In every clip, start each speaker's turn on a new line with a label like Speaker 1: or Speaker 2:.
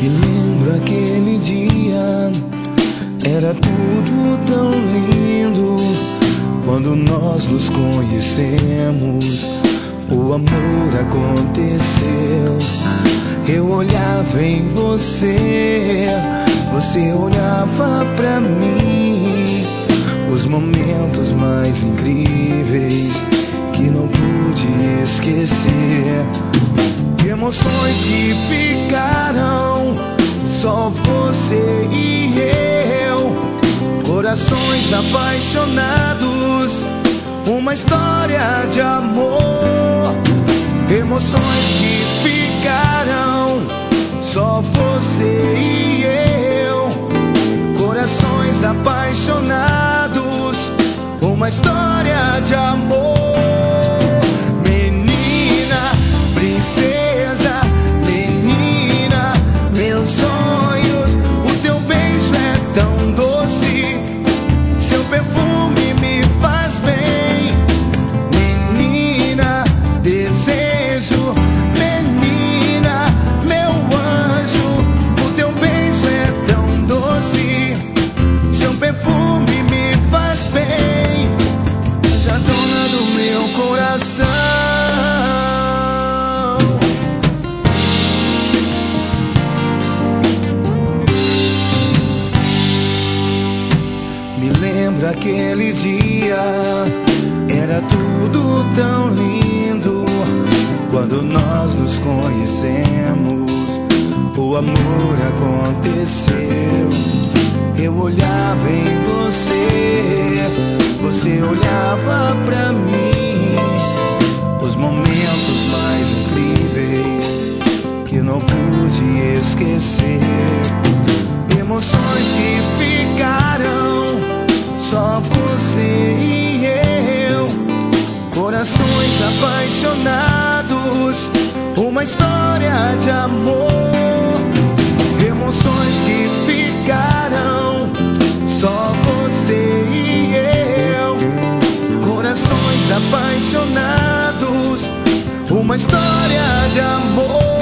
Speaker 1: Me lembro aquele dia, era tudo tão lindo. Quando nós nos conhecemos, o amor aconteceu. Eu olhava em você, você olhava pra mim. Os momentos mais incríveis que não pude esquecer. Emoções que ficaram, só você e eu. Corações apaixonados, uma história de amor. Emoções que ficaram, só você e eu. Corações apaixonados, uma história de amor. Menina, princesa, menina, meus sonhos. O teu beijo é tão doce, seu perfume me faz bem. Menina, desejo, menina, meu anjo. O teu beijo é tão doce, seu perfume me faz bem. És a dona do meu coração. Me lembro aquele dia, era tudo tão lindo. Quando nós nos conhecemos, o amor aconteceu. Eu olhava em você, você olhava pra mim. Os momentos mais incríveis que não pude esquecer. Emoções que ficaram, só você e eu. Corações apaixonados, uma história de amor. Emoções que ficaram, só você e eu. Corações apaixonados, uma história de amor.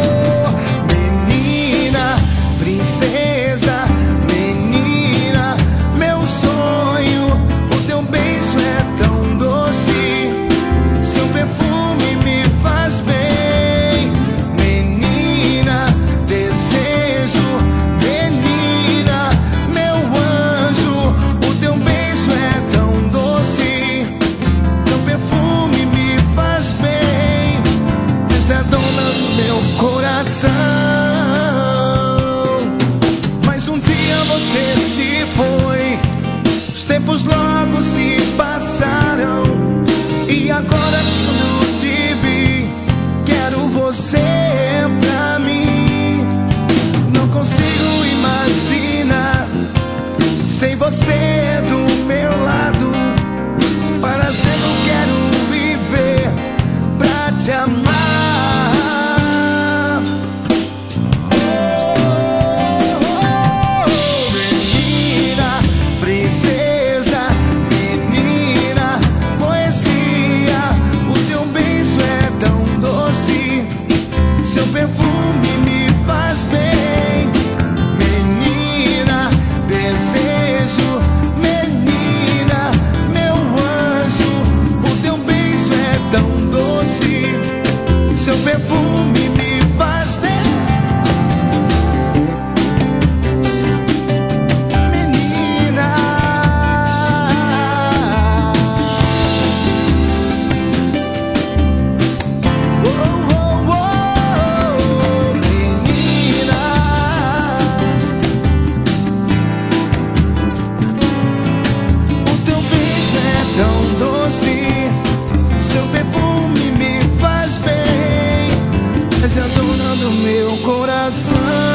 Speaker 1: Menina, princesa, menina, meu sonho. O teu beijo é tão doce, seu perfume me faz bem. Menina, desejo, menina, meu anjo. O teu beijo é tão doce, teu perfume me faz bem. És a dona do meu coração. Mas um dia você se foi, os tempos logo se passaram. E agora quando te vi, quero você pra mim. Não consigo imaginar sem você do meu lado. Para sempre eu quero viver pra te amar. Menina, princesa, menina, poesia. O teu beijo é tão doce, seu perfume me faz bem. Menina, desejo, menina, meu anjo. O teu beijo é tão doce, seu perfume me faz bem. Menina, oh, oh, oh, menina. O teu beijo é tão doce, seu perfume me faz bem. És a dona do meu coração.